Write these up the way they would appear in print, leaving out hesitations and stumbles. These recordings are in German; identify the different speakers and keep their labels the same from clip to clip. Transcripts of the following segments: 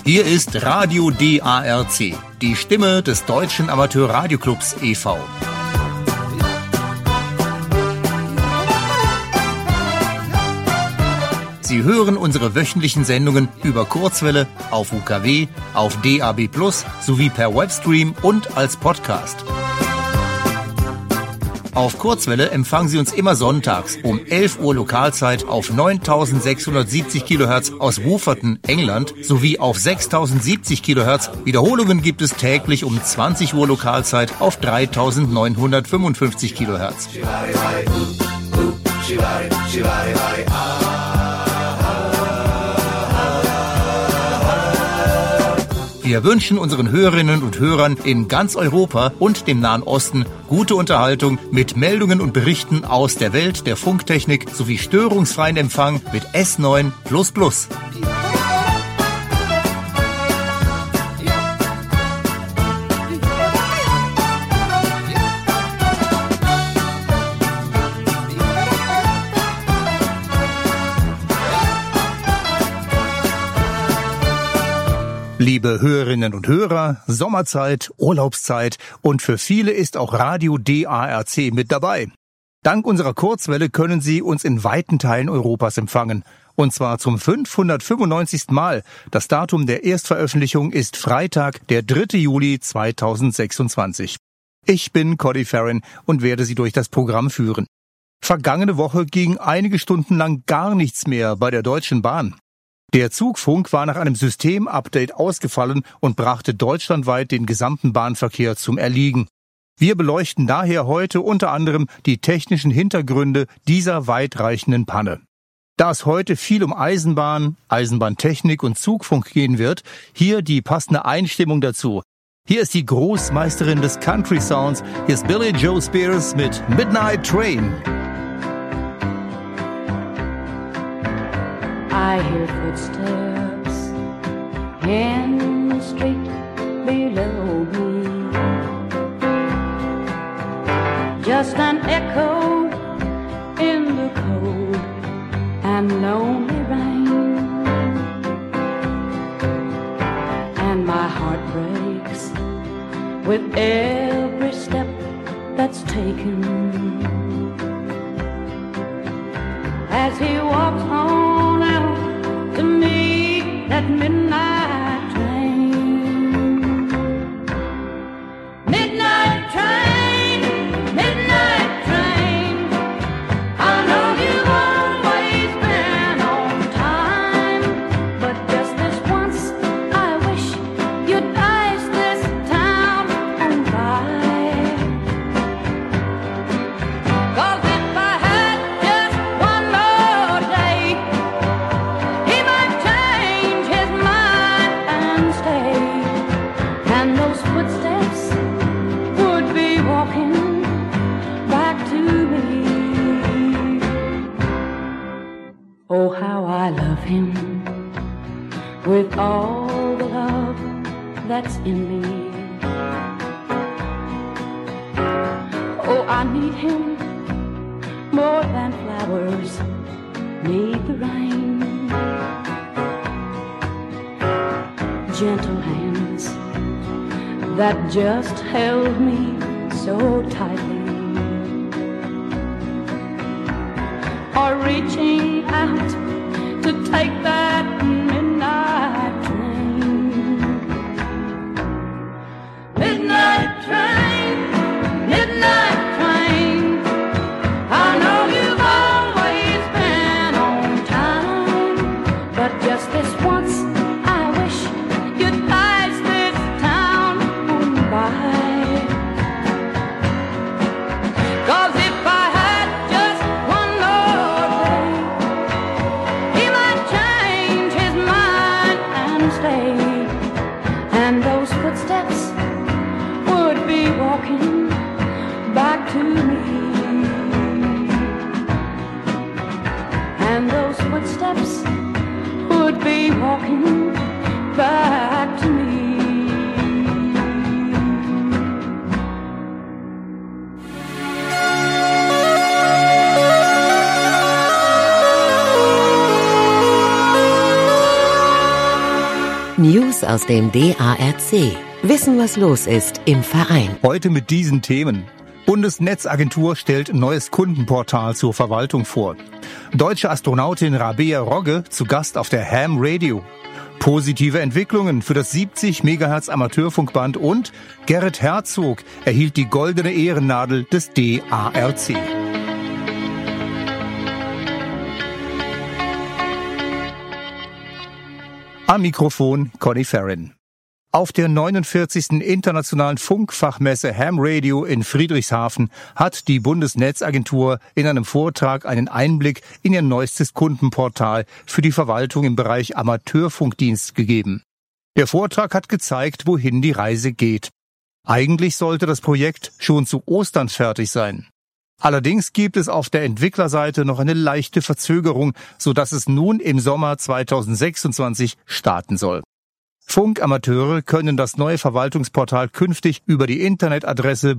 Speaker 1: Hier ist Radio DARC, die Stimme des Deutschen Amateur-Radioclubs e.V. Sie hören unsere wöchentlichen Sendungen über Kurzwelle, auf UKW, auf DAB+ sowie per Webstream und als Podcast. Auf Kurzwelle empfangen Sie uns immer sonntags um 11 Uhr Lokalzeit auf 9670 kHz aus Wooferton, England, sowie auf 6070 kHz. Wiederholungen gibt es täglich um 20 Uhr Lokalzeit auf 3955 kHz. Wir wünschen unseren Hörerinnen und Hörern in ganz Europa und dem Nahen Osten gute Unterhaltung mit Meldungen und Berichten aus der Welt der Funktechnik sowie störungsfreien Empfang mit S9++. Liebe Hörerinnen und Hörer, Sommerzeit, Urlaubszeit und für viele ist auch Radio DARC mit dabei. Dank unserer Kurzwelle können Sie uns in weiten Teilen Europas empfangen. Und zwar zum 595. Mal. Das Datum der Erstveröffentlichung ist Freitag, der 3. Juli 2026. Ich bin Cody Farron und werde Sie durch das Programm führen. Vergangene Woche ging einige Stunden lang gar nichts mehr bei der Deutschen Bahn. Der Zugfunk war nach einem Systemupdate ausgefallen und brachte deutschlandweit den gesamten Bahnverkehr zum Erliegen. Wir beleuchten daher heute unter anderem die technischen Hintergründe dieser weitreichenden Panne. Da es heute viel um Eisenbahn, Eisenbahntechnik und Zugfunk gehen wird, hier die passende Einstimmung dazu. Hier ist die Großmeisterin des Country Sounds, hier ist Billie Joe Spears mit Midnight Train.
Speaker 2: I hear footsteps in the street below me, just an echo in the cold and lonely rain, and my heart breaks with every step that's taken as he walks on out to meet that midnight train. Midnight train, midnight train, I know you've always been on time, but just this once I wish you'd pass this town on by. 'Cause if I had just one more day, he might change his mind and stay, and those footsteps would be walking back to me. Oh, how I love him with all the love that's in me. Oh, I need him more than flowers need the rain. Gentle hands that just held me so tightly are reaching out to take that midnight train. Midnight train, midnight train, I know you've always been on time, but just this once I wish you'd pass this town on by. 'Cause if I had just one more day, he might change his
Speaker 3: News aus dem DARC. Wissen, was los ist im Verein.
Speaker 1: Heute mit diesen Themen. Bundesnetzagentur stellt neues Kundenportal zur Verwaltung vor. Deutsche Astronautin Rabea Rogge zu Gast auf der Ham Radio. Positive Entwicklungen für das 70 MHz Amateurfunkband und Gerrit Herzog erhielt die goldene Ehrennadel des DARC. Am Mikrofon Conny Ferrin. Auf der 49. Internationalen Funkfachmesse Ham Radio in Friedrichshafen hat die Bundesnetzagentur in einem Vortrag einen Einblick in ihr neuestes Kundenportal für die Verwaltung im Bereich Amateurfunkdienst gegeben. Der Vortrag hat gezeigt, wohin die Reise geht. Eigentlich sollte das Projekt schon zu Ostern fertig sein. Allerdings gibt es auf der Entwicklerseite noch eine leichte Verzögerung, sodass es nun im Sommer 2026 starten soll. Funkamateure können das neue Verwaltungsportal künftig über die Internetadresse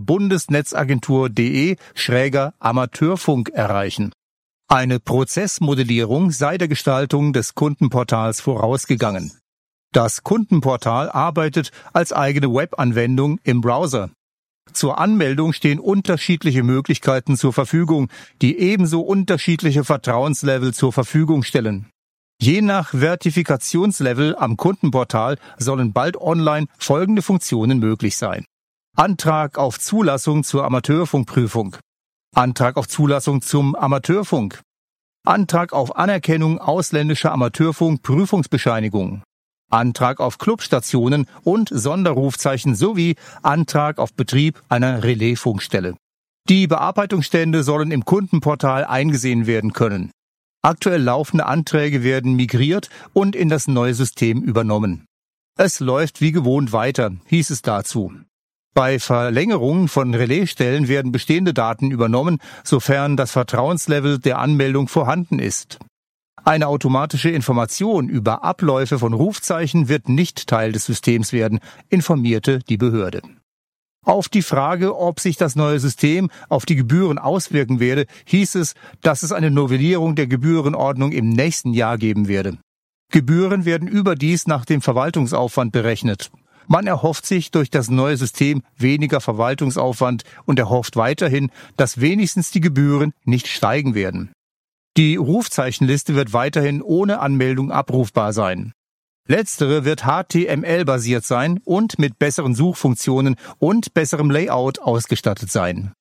Speaker 1: bundesnetzagentur.de/Amateurfunk erreichen. Eine Prozessmodellierung sei der Gestaltung des Kundenportals vorausgegangen. Das Kundenportal arbeitet als eigene Webanwendung im Browser. Zur Anmeldung stehen unterschiedliche Möglichkeiten zur Verfügung, die ebenso unterschiedliche Vertrauenslevel zur Verfügung stellen. Je nach Vertifikationslevel am Kundenportal sollen bald online folgende Funktionen möglich sein. Antrag auf Zulassung zur Amateurfunkprüfung. Antrag auf Zulassung zum Amateurfunk. Antrag auf Anerkennung ausländischer Amateurfunkprüfungsbescheinigung. Antrag auf Clubstationen und Sonderrufzeichen sowie Antrag auf Betrieb einer Relaisfunkstelle. Die Bearbeitungsstände sollen im Kundenportal eingesehen werden können. Aktuell laufende Anträge werden migriert und in das neue System übernommen. Es läuft wie gewohnt weiter, hieß es dazu. Bei Verlängerungen von Relaisstellen werden bestehende Daten übernommen, sofern das Vertrauenslevel der Anmeldung vorhanden ist. Eine automatische Information über Abläufe von Rufzeichen wird nicht Teil des Systems werden, informierte die Behörde. Auf die Frage, ob sich das neue System auf die Gebühren auswirken werde, hieß es, dass es eine Novellierung der Gebührenordnung im nächsten Jahr geben werde. Gebühren werden überdies nach dem Verwaltungsaufwand berechnet. Man erhofft sich durch das neue System weniger Verwaltungsaufwand und erhofft weiterhin, dass wenigstens die Gebühren nicht steigen werden. Die Rufzeichenliste wird weiterhin ohne Anmeldung abrufbar sein. Letztere wird HTML-basiert sein und mit besseren Suchfunktionen und besserem Layout ausgestattet sein.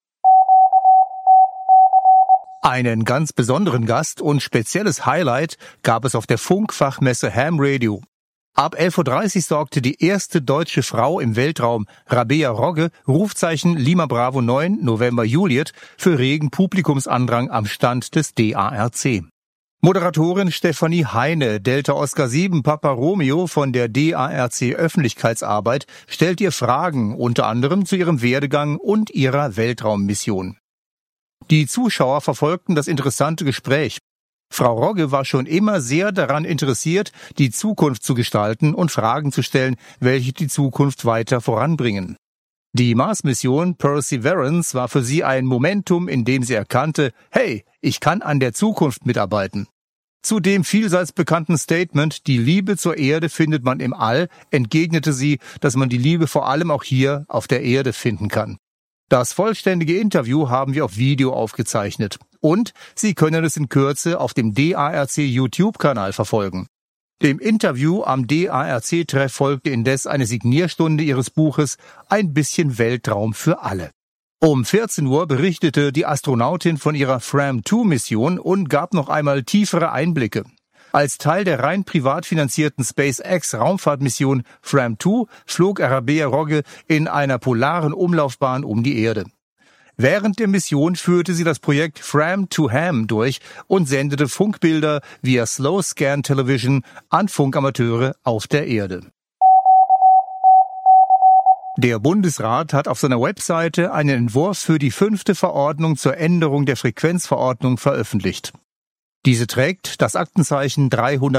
Speaker 1: Einen ganz besonderen Gast und spezielles Highlight gab es auf der Funkfachmesse Ham Radio. Ab 11:30 Uhr sorgte die erste deutsche Frau im Weltraum, Rabea Rogge, Rufzeichen Lima Bravo 9, November Juliet, für regen Publikumsandrang am Stand des DARC. Moderatorin Stefanie Heine, Delta Oscar 7 Papa Romeo von der DARC Öffentlichkeitsarbeit, stellt ihr Fragen, unter anderem zu ihrem Werdegang und ihrer Weltraummission. Die Zuschauer verfolgten das interessante Gespräch. Frau Rogge war schon immer sehr daran interessiert, die Zukunft zu gestalten und Fragen zu stellen, welche die Zukunft weiter voranbringen. Die Mars-Mission Perseverance war für sie ein Momentum, in dem sie erkannte, hey, ich kann an der Zukunft mitarbeiten. Zu dem vielseits bekannten Statement, die Liebe zur Erde findet man im All, entgegnete sie, dass man die Liebe vor allem auch hier auf der Erde finden kann. Das vollständige Interview haben wir auf Video aufgezeichnet und Sie können es in Kürze auf dem DARC YouTube-Kanal verfolgen. Dem Interview am DARC-Treff folgte indes eine Signierstunde ihres Buches Ein bisschen Weltraum für alle. Um 14 Uhr berichtete die Astronautin von ihrer Fram-2-Mission und gab noch einmal tiefere Einblicke. Als Teil der rein privat finanzierten SpaceX-Raumfahrtmission Fram-2 flog Rabea Rogge in einer polaren Umlaufbahn um die Erde. Während der Mission führte sie das Projekt Fram to Ham durch und sendete Funkbilder via Slow Scan Television an Funkamateure auf der Erde. Der Bundesrat hat auf seiner Webseite einen Entwurf für die 5. Verordnung zur Änderung der Frequenzverordnung veröffentlicht. Diese trägt das Aktenzeichen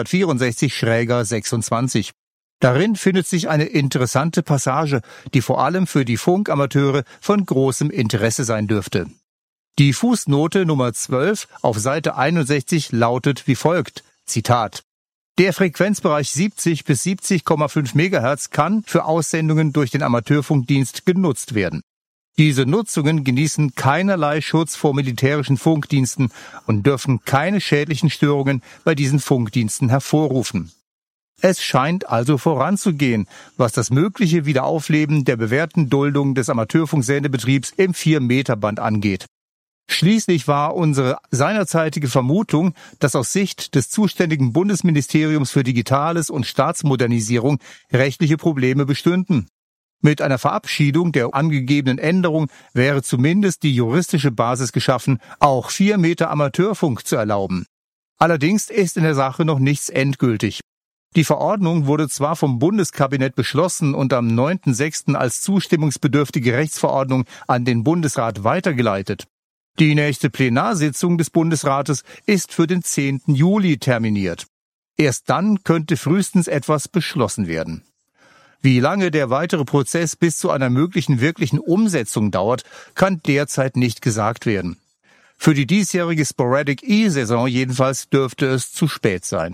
Speaker 1: 364-26. Darin findet sich eine interessante Passage, die vor allem für die Funkamateure von großem Interesse sein dürfte. Die Fußnote Nummer 12 auf Seite 61 lautet wie folgt, Zitat: Der Frequenzbereich 70 bis 70,5 MHz kann für Aussendungen durch den Amateurfunkdienst genutzt werden. Diese Nutzungen genießen keinerlei Schutz vor militärischen Funkdiensten und dürfen keine schädlichen Störungen bei diesen Funkdiensten hervorrufen. Es scheint also voranzugehen, was das mögliche Wiederaufleben der bewährten Duldung des Amateurfunksendebetriebs im 4-Meter-Band angeht. Schließlich war unsere seinerzeitige Vermutung, dass aus Sicht des zuständigen Bundesministeriums für Digitales und Staatsmodernisierung rechtliche Probleme bestünden. Mit einer Verabschiedung der angegebenen Änderung wäre zumindest die juristische Basis geschaffen, auch 4 Meter Amateurfunk zu erlauben. Allerdings ist in der Sache noch nichts endgültig. Die Verordnung wurde zwar vom Bundeskabinett beschlossen und am 9.6. als zustimmungsbedürftige Rechtsverordnung an den Bundesrat weitergeleitet. Die nächste Plenarsitzung des Bundesrates ist für den 10. Juli terminiert. Erst dann könnte frühestens etwas beschlossen werden. Wie lange der weitere Prozess bis zu einer möglichen wirklichen Umsetzung dauert, kann derzeit nicht gesagt werden. Für die diesjährige Sporadic E-Saison jedenfalls dürfte es zu spät sein.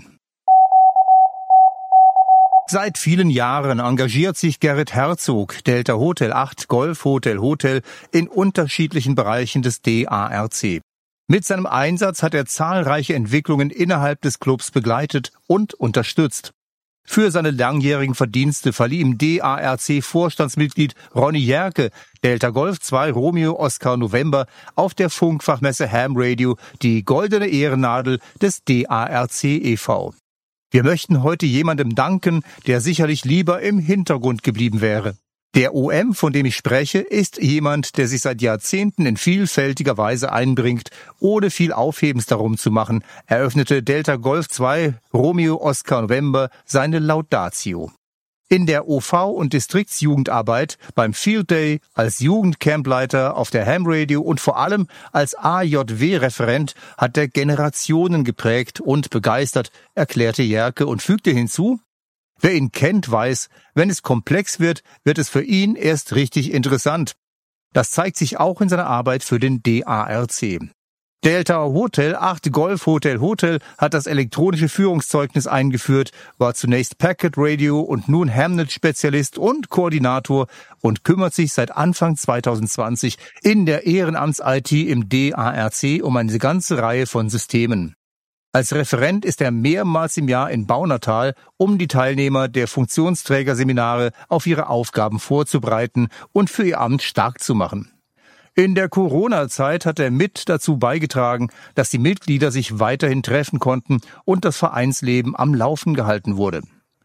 Speaker 1: Seit vielen Jahren engagiert sich Gerrit Herzog, Delta Hotel 8 Golf Hotel Hotel, in unterschiedlichen Bereichen des DARC. Mit seinem Einsatz hat er zahlreiche Entwicklungen innerhalb des Clubs begleitet und unterstützt. Für seine langjährigen Verdienste verlieh ihm DARC-Vorstandsmitglied Ronny Jerke, Delta Golf 2 Romeo Oscar November, auf der Funkfachmesse Ham Radio die goldene Ehrennadel des DARC e.V. Wir möchten heute jemandem danken, der sicherlich lieber im Hintergrund geblieben wäre. Der OM, von dem ich spreche, ist jemand, der sich seit Jahrzehnten in vielfältiger Weise einbringt, ohne viel Aufhebens darum zu machen, eröffnete Delta Golf 2 Romeo Oscar November seine Laudatio. In der OV- und Distriktsjugendarbeit, beim Field Day, als Jugendcampleiter auf der Ham Radio und vor allem als AJW-Referent hat er Generationen geprägt und begeistert, erklärte Jerke und fügte hinzu: Wer ihn kennt, weiß, wenn es komplex wird, wird es für ihn erst richtig interessant. Das zeigt sich auch in seiner Arbeit für den DARC. Delta Hotel 8 Golf Hotel Hotel hat das elektronische Führungszeugnis eingeführt, war zunächst Packet Radio und nun Hamnet-Spezialist und Koordinator und kümmert sich seit Anfang 2020 in der Ehrenamts-IT im DARC um eine ganze Reihe von Systemen. Als Referent ist er mehrmals im Jahr in Baunatal, um die Teilnehmer der Funktionsträgerseminare auf ihre Aufgaben vorzubereiten und für ihr Amt stark zu machen. In der Corona-Zeit hat er mit dazu beigetragen, dass die Mitglieder sich weiterhin treffen konnten und das Vereinsleben am Laufen gehalten wurde.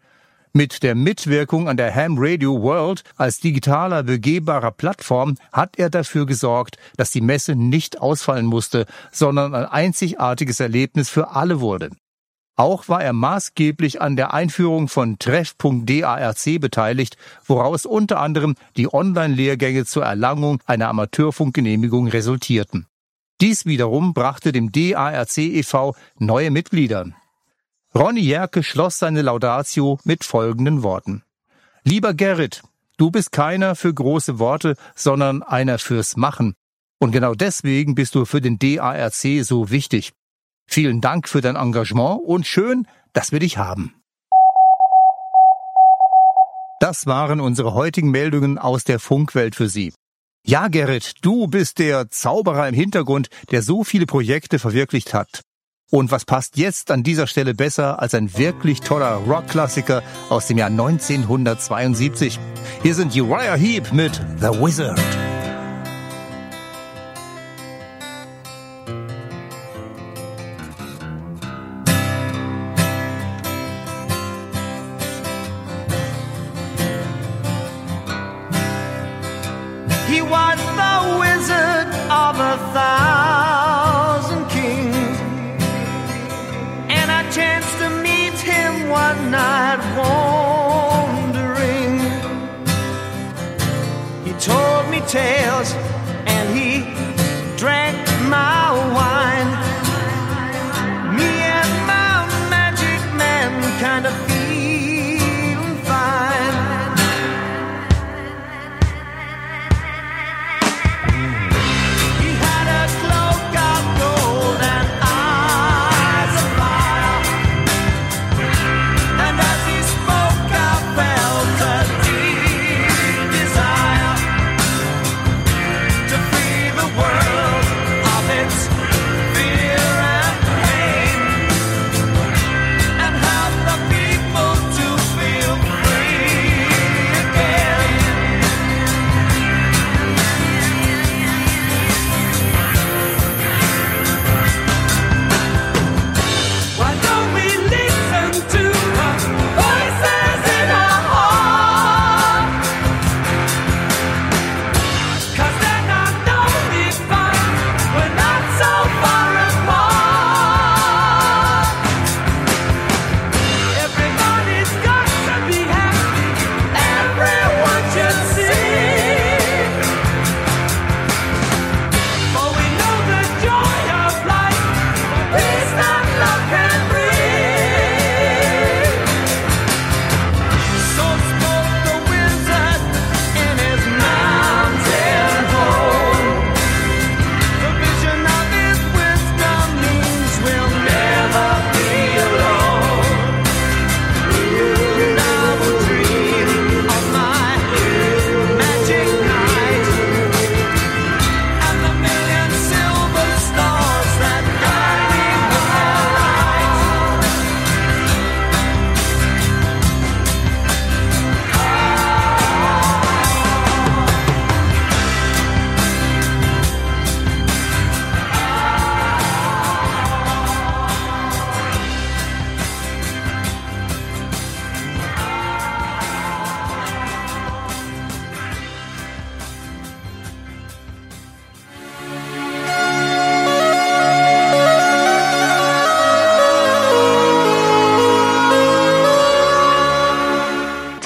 Speaker 1: Mit der Mitwirkung an der Ham Radio World als digitaler, begehbarer Plattform hat er dafür gesorgt, dass die Messe nicht ausfallen musste, sondern ein einzigartiges Erlebnis für alle wurde. Auch war er maßgeblich an der Einführung von Treff.DARC beteiligt, woraus unter anderem die Online-Lehrgänge zur Erlangung einer Amateurfunkgenehmigung resultierten. Dies wiederum brachte dem DARC e.V. neue Mitglieder. Ronny Jerke schloss seine Laudatio mit folgenden Worten: Lieber Gerrit, du bist keiner für große Worte, sondern einer fürs Machen. Und genau deswegen bist du für den DARC so wichtig. Vielen Dank für dein Engagement und schön, dass wir dich haben. Das waren unsere heutigen Meldungen aus der Funkwelt für Sie. Ja, Gerrit, du bist der Zauberer im Hintergrund, der so viele Projekte verwirklicht hat. Und was passt jetzt an dieser Stelle besser als ein wirklich toller Rockklassiker aus dem Jahr 1972? Hier sind Uriah Heep mit The Wizard.
Speaker 4: He was the wizard of 1,000 kings, and I chanced to meet him one night wandering. He told me tales and he drank my wine. Me and my magic man kind of feeling fine.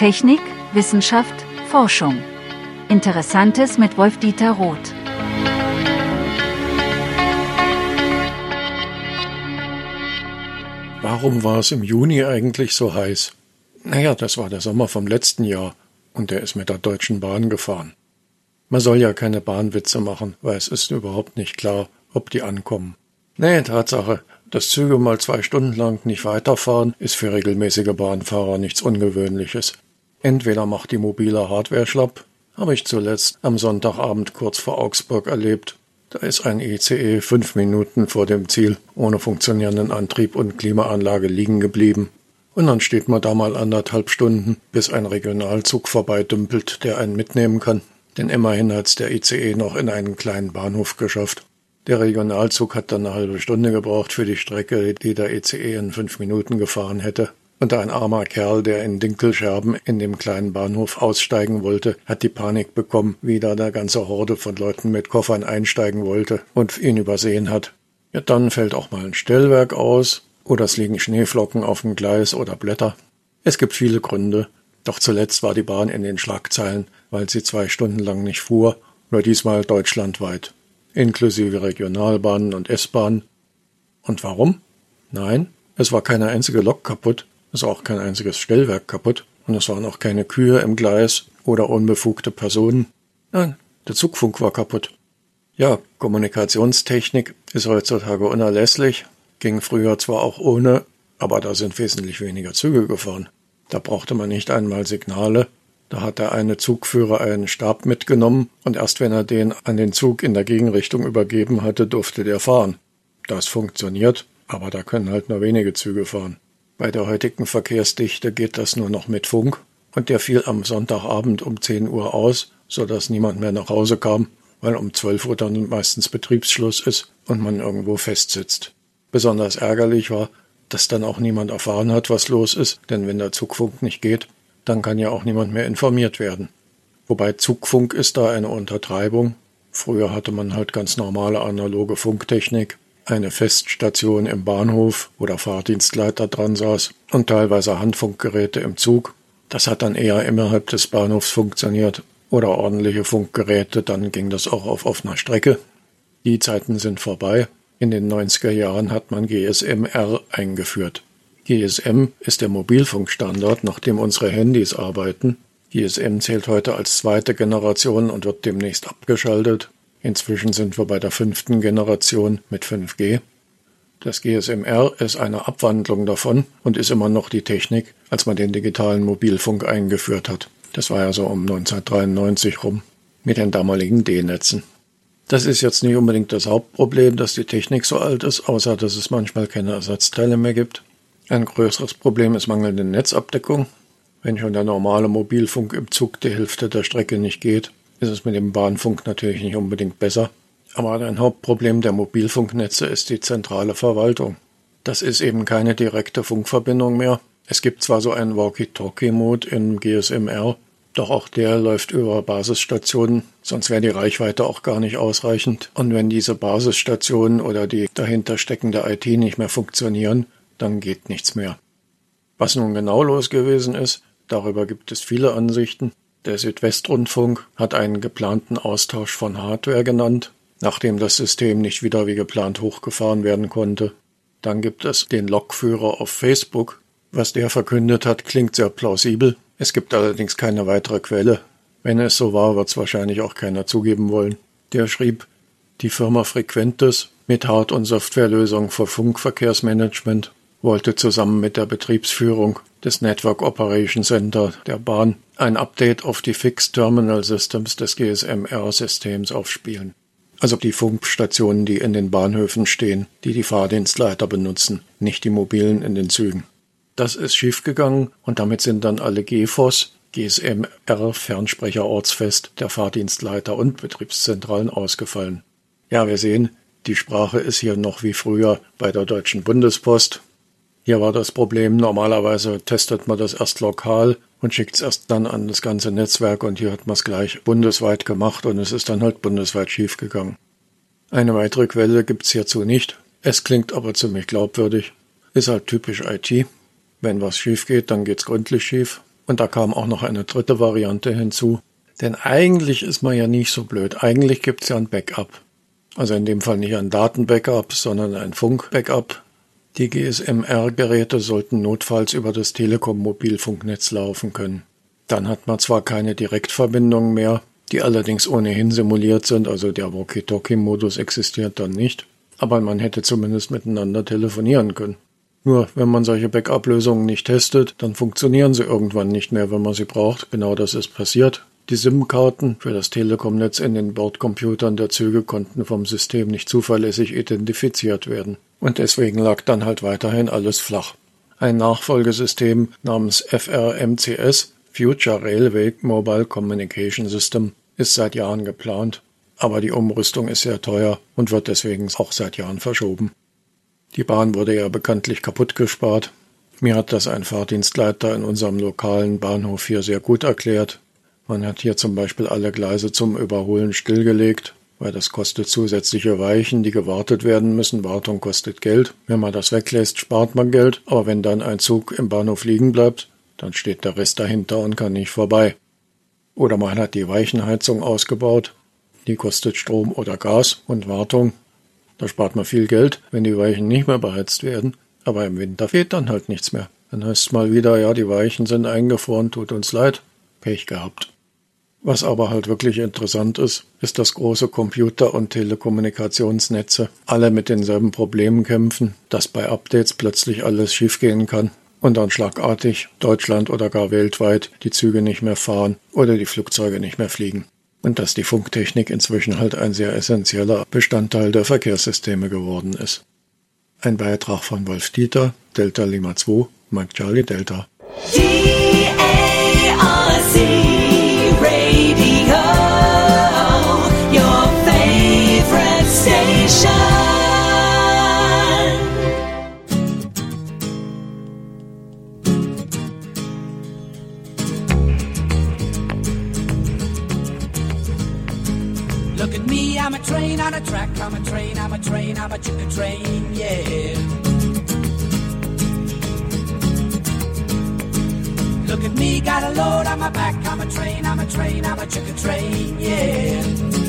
Speaker 5: Technik, Wissenschaft, Forschung. Interessantes mit Wolf-Dieter Roth.
Speaker 6: Warum war es im Juni eigentlich so heiß? Naja, das war der Sommer vom letzten Jahr und der ist mit der Deutschen Bahn gefahren. Man soll ja keine Bahnwitze machen, weil es ist überhaupt nicht klar, ob die ankommen. Nee, Tatsache, dass Züge mal 2 Stunden lang nicht weiterfahren, ist für regelmäßige Bahnfahrer nichts Ungewöhnliches. Entweder macht die mobile Hardware schlapp, habe ich zuletzt am Sonntagabend kurz vor Augsburg erlebt. Da ist ein ICE 5 Minuten vor dem Ziel ohne funktionierenden Antrieb und Klimaanlage liegen geblieben. Und dann steht man da mal 1,5 Stunden, bis ein Regionalzug vorbeidümpelt, der einen mitnehmen kann. Denn immerhin hat's der ICE noch in einen kleinen Bahnhof geschafft. Der Regionalzug hat dann eine halbe Stunde gebraucht für die Strecke, die der ICE in 5 Minuten gefahren hätte. Und ein armer Kerl, der in Dinkelscherben in dem kleinen Bahnhof aussteigen wollte, hat die Panik bekommen, wie da eine ganze Horde von Leuten mit Koffern einsteigen wollte und ihn übersehen hat. Ja, dann fällt auch mal ein Stellwerk aus oder es liegen Schneeflocken auf dem Gleis oder Blätter. Es gibt viele Gründe, doch zuletzt war die Bahn in den Schlagzeilen, weil sie 2 Stunden lang nicht fuhr, nur diesmal deutschlandweit, inklusive Regionalbahnen und S-Bahnen. Und warum? Nein, es war keine einzige Lok kaputt. Es war auch kein einziges Stellwerk kaputt und es waren auch keine Kühe im Gleis oder unbefugte Personen. Nein, der Zugfunk war kaputt. Ja, Kommunikationstechnik ist heutzutage unerlässlich, ging früher zwar auch ohne, aber da sind wesentlich weniger Züge gefahren. Da brauchte man nicht einmal Signale, da hat der eine Zugführer einen Stab mitgenommen und erst wenn er den an den Zug in der Gegenrichtung übergeben hatte, durfte der fahren. Das funktioniert, aber da können halt nur wenige Züge fahren. Bei der heutigen Verkehrsdichte geht das nur noch mit Funk und der fiel am Sonntagabend um 10 Uhr aus, sodass niemand mehr nach Hause kam, weil um 12 Uhr dann meistens Betriebsschluss ist und man irgendwo festsitzt. Besonders ärgerlich war, dass dann auch niemand erfahren hat, was los ist, denn wenn der Zugfunk nicht geht, dann kann ja auch niemand mehr informiert werden. Wobei Zugfunk ist da eine Untertreibung. Früher hatte man halt ganz normale analoge Funktechnik, eine Feststation im Bahnhof, wo der Fahrdienstleiter dran saß und teilweise Handfunkgeräte im Zug. Das hat dann eher innerhalb des Bahnhofs funktioniert oder ordentliche Funkgeräte, dann ging das auch auf offener Strecke. Die Zeiten sind vorbei. In den 90er Jahren hat man GSM-R eingeführt. GSM ist der Mobilfunkstandard, nach dem unsere Handys arbeiten. GSM zählt heute als 2. Generation und wird demnächst abgeschaltet. Inzwischen sind wir bei der 5. Generation mit 5G. Das GSM-R ist eine Abwandlung davon und ist immer noch die Technik, als man den digitalen Mobilfunk eingeführt hat. Das war ja so um 1993 rum mit den damaligen D-Netzen. Das ist jetzt nicht unbedingt das Hauptproblem, dass die Technik so alt ist, außer dass es manchmal keine Ersatzteile mehr gibt. Ein größeres Problem ist mangelnde Netzabdeckung. Wenn schon der normale Mobilfunk im Zug die Hälfte der Strecke nicht geht, ist es mit dem Bahnfunk natürlich nicht unbedingt besser. Aber ein Hauptproblem der Mobilfunknetze ist die zentrale Verwaltung. Das ist eben keine direkte Funkverbindung mehr. Es gibt zwar so einen Walkie-Talkie-Mode im GSM-R, doch auch der läuft über Basisstationen, sonst wäre die Reichweite auch gar nicht ausreichend. Und wenn diese Basisstationen oder die dahinter steckende IT nicht mehr funktionieren, dann geht nichts mehr. Was nun genau los gewesen ist, darüber gibt es viele Ansichten. Der Südwestrundfunk hat einen geplanten Austausch von Hardware genannt, nachdem das System nicht wieder wie geplant hochgefahren werden konnte. Dann gibt es den Lokführer auf Facebook. Was der verkündet hat, klingt sehr plausibel. Es gibt allerdings keine weitere Quelle. Wenn es so war, wird es wahrscheinlich auch keiner zugeben wollen. Der schrieb, die Firma Frequentis mit Hard- und Softwarelösungen für Funkverkehrsmanagement wollte zusammen mit der Betriebsführung des Network Operation Center der Bahn ein Update auf die Fixed Terminal Systems des GSM-R-Systems aufspielen. Also die Funkstationen, die in den Bahnhöfen stehen, die die Fahrdienstleiter benutzen, nicht die mobilen in den Zügen. Das ist schiefgegangen und damit sind dann alle GFOS, GSM-R, Fernsprecher ortsfest, der Fahrdienstleiter und Betriebszentralen ausgefallen. Ja, wir sehen, die Sprache ist hier noch wie früher bei der Deutschen Bundespost. Hier war das Problem, normalerweise testet man das erst lokal und schickt es erst dann an das ganze Netzwerk und hier hat man es gleich bundesweit gemacht und es ist dann halt bundesweit schiefgegangen. Eine weitere Quelle gibt's hierzu nicht, es klingt aber ziemlich glaubwürdig, ist halt typisch IT. Wenn was schief geht, dann geht's gründlich schief. Und da kam auch noch eine dritte Variante hinzu. Denn eigentlich ist man ja nicht so blöd. Eigentlich gibt's ja ein Backup. Also in dem Fall nicht ein Datenbackup, sondern ein Funkbackup. Die GSM-R-Geräte sollten notfalls über das Telekom-Mobilfunknetz laufen können. Dann hat man zwar keine Direktverbindungen mehr, die allerdings ohnehin simuliert sind, also der Walkie-Talkie-Modus existiert dann nicht, aber man hätte zumindest miteinander telefonieren können. Nur, wenn man solche Backup-Lösungen nicht testet, dann funktionieren sie irgendwann nicht mehr, wenn man sie braucht. Genau das ist passiert. Die SIM-Karten für das Telekom-Netz in den Bordcomputern der Züge konnten vom System nicht zuverlässig identifiziert werden. Und deswegen lag dann halt weiterhin alles flach. Ein Nachfolgesystem namens FRMCS, Future Railway Mobile Communication System, ist seit Jahren geplant. Aber die Umrüstung ist sehr teuer und wird deswegen auch seit Jahren verschoben. Die Bahn wurde ja bekanntlich kaputt gespart. Mir hat das ein Fahrdienstleiter in unserem lokalen Bahnhof hier sehr gut erklärt. Man hat hier zum Beispiel alle Gleise zum Überholen stillgelegt, weil das kostet zusätzliche Weichen, die gewartet werden müssen. Wartung kostet Geld. Wenn man das weglässt, spart man Geld. Aber wenn dann ein Zug im Bahnhof liegen bleibt, dann steht der Rest dahinter und kann nicht vorbei. Oder man hat die Weichenheizung ausgebaut. Die kostet Strom oder Gas und Wartung. Da spart man viel Geld, wenn die Weichen nicht mehr beheizt werden. Aber im Winter fehlt dann halt nichts mehr. Dann heißt es mal wieder, ja, die Weichen sind eingefroren, tut uns leid. Pech gehabt. Was aber halt wirklich interessant ist, ist, dass große Computer- und Telekommunikationsnetze alle mit denselben Problemen kämpfen, dass bei Updates plötzlich alles schiefgehen kann und dann schlagartig Deutschland oder gar weltweit die Züge nicht mehr fahren oder die Flugzeuge nicht mehr fliegen. Und dass die Funktechnik inzwischen halt ein sehr essentieller Bestandteil der Verkehrssysteme geworden ist. Ein Beitrag von Wolf Dieter, Delta Lima 2, Mike Charlie Delta.
Speaker 7: DARC Radio, your favorite station.
Speaker 8: Look at me, I'm a train on a track, I'm a train, I'm a train, I'm a chicken train, yeah. Look at me, got a load on my back, I'm a train, I'm a train, I'm a chicken train, yeah.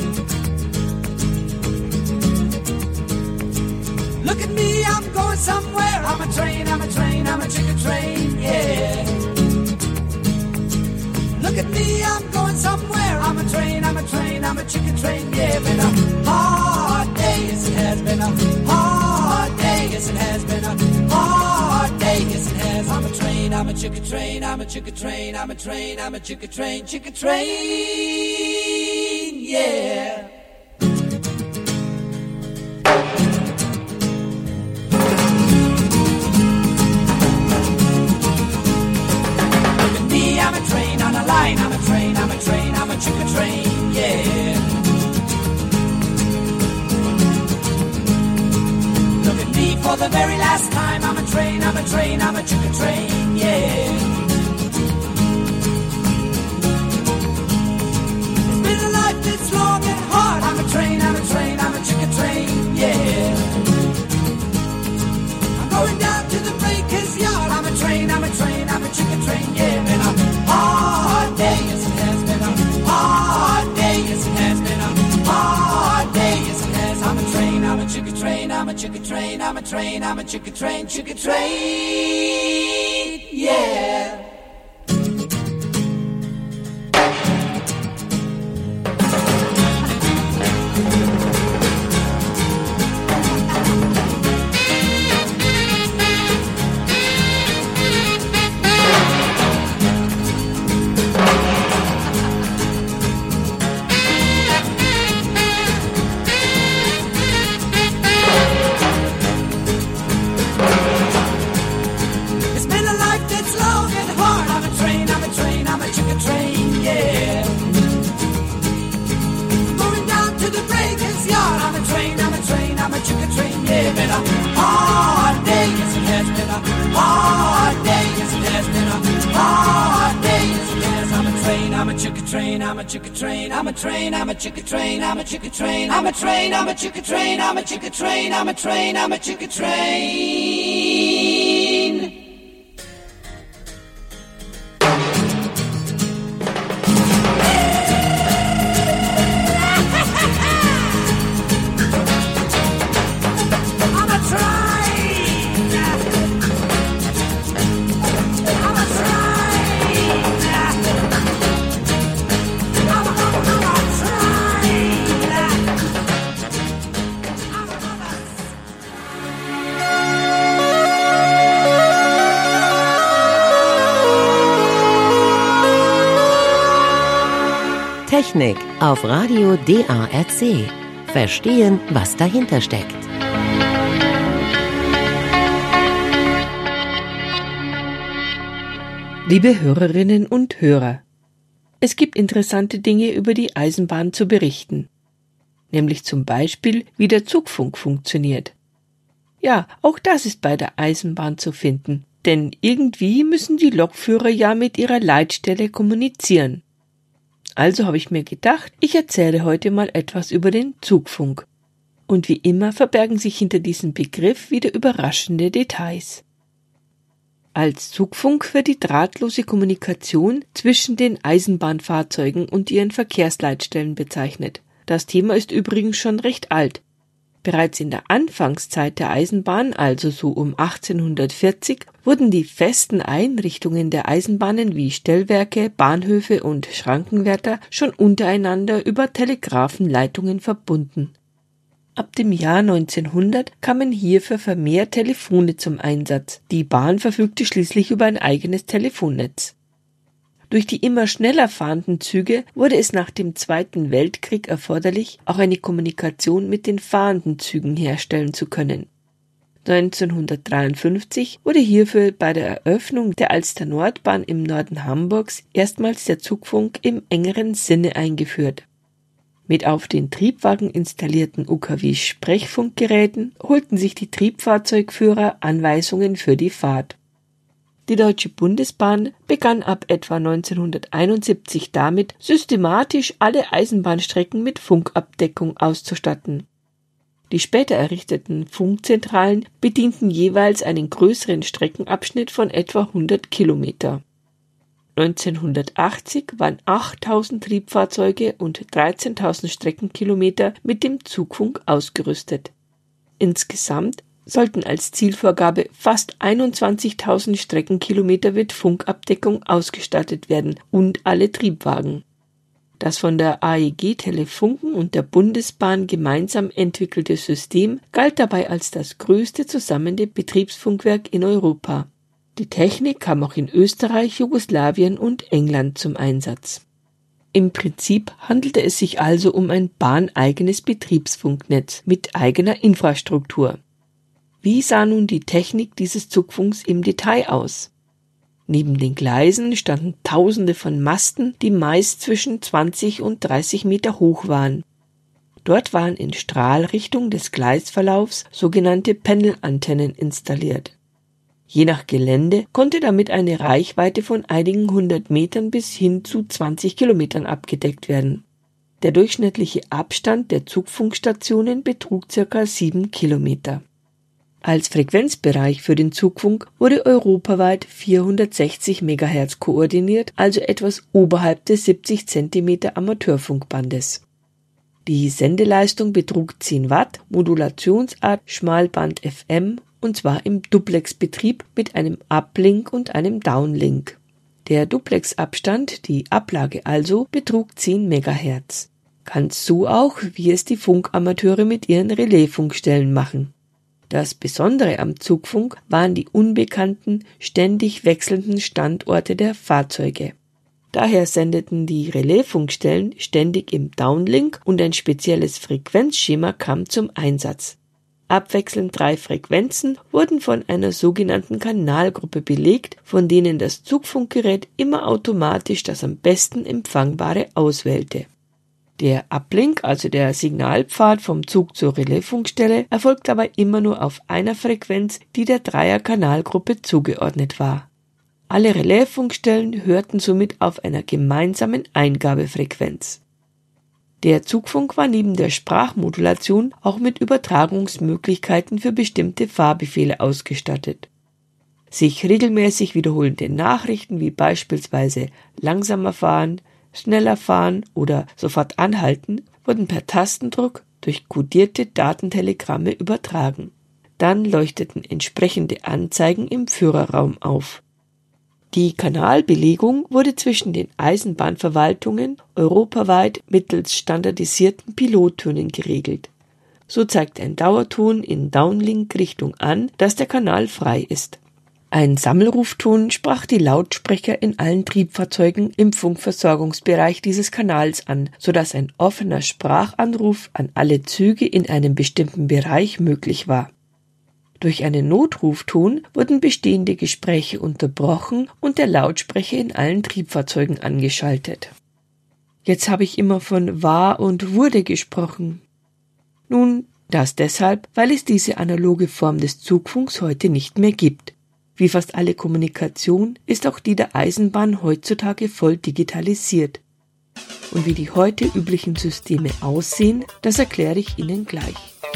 Speaker 8: Look at me, I'm going somewhere, I'm a train, I'm a train, I'm a chicken train, yeah. Look at me, I'm going somewhere, I'm a train, I'm a train, I'm a chicken train, yeah. Been a hard day, yes it has been a hard day, yes it has been a hard day, yes it has. I'm a train, I'm a chicken train, I'm a chicken train, I'm a train, I'm a chicken train, yeah. I'm a train on a line, I'm a train, I'm a train, I'm a chicken train, yeah. Look at me for the very last time, I'm a train, I'm a train, I'm a chicken train, yeah. It's been a life that's long and hard, I'm a train, I'm a train, I'm a chicken train, yeah. I'm going down to the breaker's yard, I'm a train, I'm a train, I'm a chicken train, yeah. Been a hard day, yes it has been a hard day, yes it has been a hard day, yes it has. I'm a train, I'm a chicken train, I'm a chicken train, I'm a train, I'm a chicken train, yeah. I'm a chicken train, I'm a chicken train, I'm a train, I'm a chicken train, I'm a chicken train, I'm a train, I'm a chicken train, I'm a chicken train, I'm a train, I'm a chicken train.
Speaker 3: Technik auf Radio DARC. Verstehen, was dahinter steckt.
Speaker 9: Liebe Hörerinnen und Hörer, es gibt interessante Dinge über die Eisenbahn zu berichten, nämlich zum Beispiel, wie der Zugfunk funktioniert. Ja, auch das ist bei der Eisenbahn zu finden, denn irgendwie müssen die Lokführer ja mit ihrer Leitstelle kommunizieren. Also habe ich mir gedacht, ich erzähle heute mal etwas über den Zugfunk. Und wie immer verbergen sich hinter diesem Begriff wieder überraschende Details. Als Zugfunk wird die drahtlose Kommunikation zwischen den Eisenbahnfahrzeugen und ihren Verkehrsleitstellen bezeichnet. Das Thema ist übrigens schon recht alt. Bereits in der Anfangszeit der Eisenbahn, also so um 1840, wurden die festen Einrichtungen der Eisenbahnen wie Stellwerke, Bahnhöfe und Schrankenwärter schon untereinander über Telegrafenleitungen verbunden. Ab dem Jahr 1900 kamen hierfür vermehrt Telefone zum Einsatz. Die Bahn verfügte schließlich über ein eigenes Telefonnetz. Durch die immer schneller fahrenden Züge wurde es nach dem Zweiten Weltkrieg erforderlich, auch eine Kommunikation mit den fahrenden Zügen herstellen zu können. 1953 wurde hierfür bei der Eröffnung der Alster-Nord-Bahn im Norden Hamburgs erstmals der Zugfunk im engeren Sinne eingeführt. Mit auf den Triebwagen installierten UKW-Sprechfunkgeräten holten sich die Triebfahrzeugführer Anweisungen für die Fahrt. Die Deutsche Bundesbahn begann ab etwa 1971 damit, systematisch alle Eisenbahnstrecken mit Funkabdeckung auszustatten. Die später errichteten Funkzentralen bedienten jeweils einen größeren Streckenabschnitt von etwa 100 Kilometer. 1980 waren 8.000 Triebfahrzeuge und 13.000 Streckenkilometer mit dem Zugfunk ausgerüstet. Insgesamt sollten als Zielvorgabe fast 21.000 Streckenkilometer mit Funkabdeckung ausgestattet werden und alle Triebwagen. Das von der AEG Telefunken und der Bundesbahn gemeinsam entwickelte System galt dabei als das größte zusammenhängende Betriebsfunkwerk in Europa. Die Technik kam auch in Österreich, Jugoslawien und England zum Einsatz. Im Prinzip handelte es sich also um ein bahneigenes Betriebsfunknetz mit eigener Infrastruktur. Wie sah nun die Technik dieses Zugfunks im Detail aus? Neben den Gleisen standen Tausende von Masten, die meist zwischen 20 und 30 Meter hoch waren. Dort waren in Strahlrichtung des Gleisverlaufs sogenannte Pendelantennen installiert. Je nach Gelände konnte damit eine Reichweite von einigen 100 Metern bis hin zu 20 Kilometern abgedeckt werden. Der durchschnittliche Abstand der Zugfunkstationen betrug ca. 7 Kilometer. Als Frequenzbereich für den Zugfunk wurde europaweit 460 MHz koordiniert, also etwas oberhalb des 70 cm Amateurfunkbandes. Die Sendeleistung betrug 10 Watt, Modulationsart Schmalband FM, und zwar im Duplex-Betrieb mit einem Uplink und einem Downlink. Der Duplex-Abstand, die Ablage also, betrug 10 MHz. Ganz so auch, wie es die Funkamateure mit ihren Relaisfunkstellen machen. Das Besondere am Zugfunk waren die unbekannten, ständig wechselnden Standorte der Fahrzeuge. Daher sendeten die Relaisfunkstellen ständig im Downlink und ein spezielles Frequenzschema kam zum Einsatz. Abwechselnd 3 Frequenzen wurden von einer sogenannten Kanalgruppe belegt, von denen das Zugfunkgerät immer automatisch das am besten Empfangbare auswählte. Der Uplink, also der Signalpfad vom Zug zur Relaisfunkstelle, erfolgt dabei immer nur auf einer Frequenz, die der Dreier-Kanalgruppe zugeordnet war. Alle Relaisfunkstellen hörten somit auf einer gemeinsamen Eingabefrequenz. Der Zugfunk war neben der Sprachmodulation auch mit Übertragungsmöglichkeiten für bestimmte Fahrbefehle ausgestattet. Sich regelmäßig wiederholende Nachrichten wie beispielsweise langsamer fahren, schneller fahren oder sofort anhalten wurden per Tastendruck durch kodierte Datentelegramme übertragen. Dann leuchteten entsprechende Anzeigen im Führerraum auf. Die Kanalbelegung wurde zwischen den Eisenbahnverwaltungen europaweit mittels standardisierten Pilottönen geregelt. So zeigt ein Dauerton in Downlink-Richtung an, dass der Kanal frei ist. Ein Sammelrufton sprach die Lautsprecher in allen Triebfahrzeugen im Funkversorgungsbereich dieses Kanals an, sodass ein offener Sprachanruf an alle Züge in einem bestimmten Bereich möglich war. Durch einen Notrufton wurden bestehende Gespräche unterbrochen und der Lautsprecher in allen Triebfahrzeugen angeschaltet. Jetzt habe ich immer von war und wurde gesprochen. Nun, das deshalb, weil es diese analoge Form des Zugfunks heute nicht mehr gibt. Wie fast alle Kommunikation ist auch die der Eisenbahn heutzutage voll digitalisiert. Und wie die heute üblichen Systeme aussehen, das erkläre ich Ihnen gleich.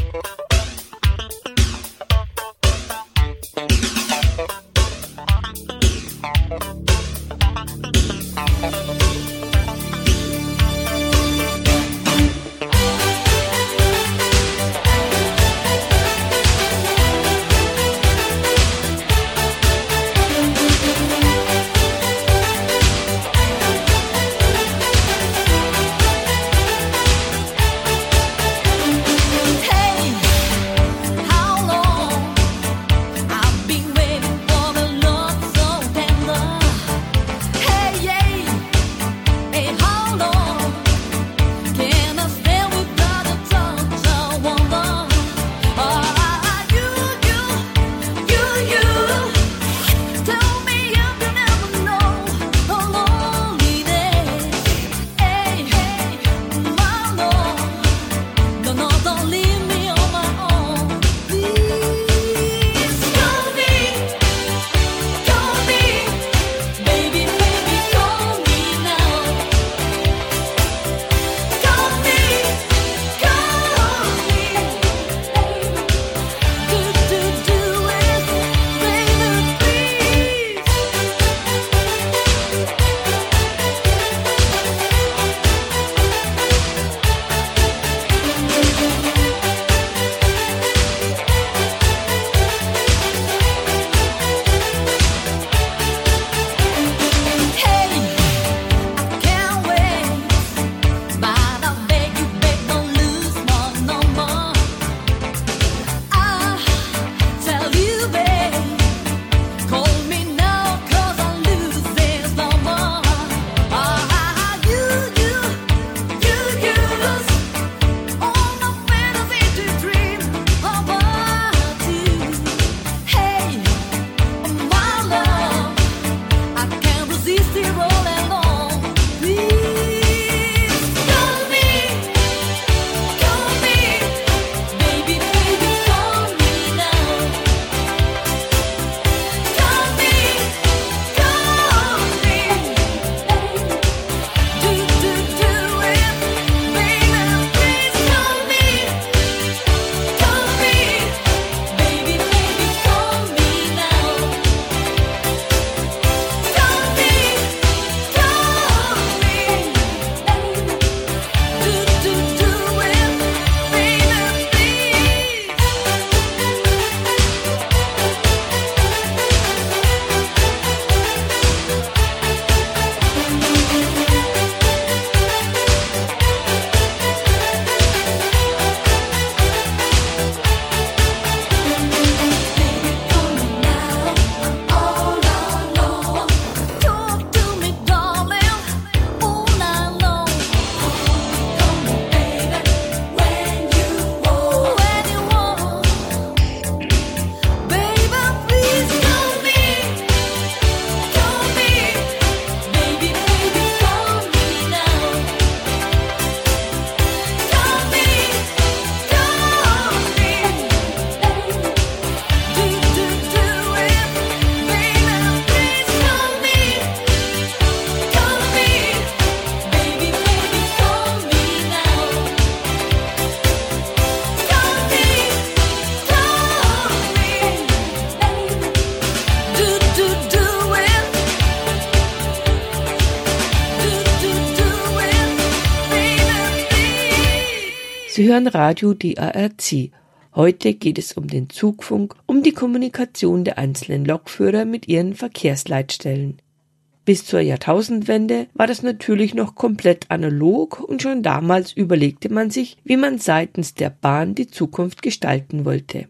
Speaker 9: Sie hören Radio DARC. Heute geht es um den Zugfunk, um die Kommunikation der einzelnen Lokführer mit ihren Verkehrsleitstellen. Bis zur Jahrtausendwende war das natürlich noch komplett analog und schon damals überlegte man sich, wie man seitens der Bahn die Zukunft gestalten wollte.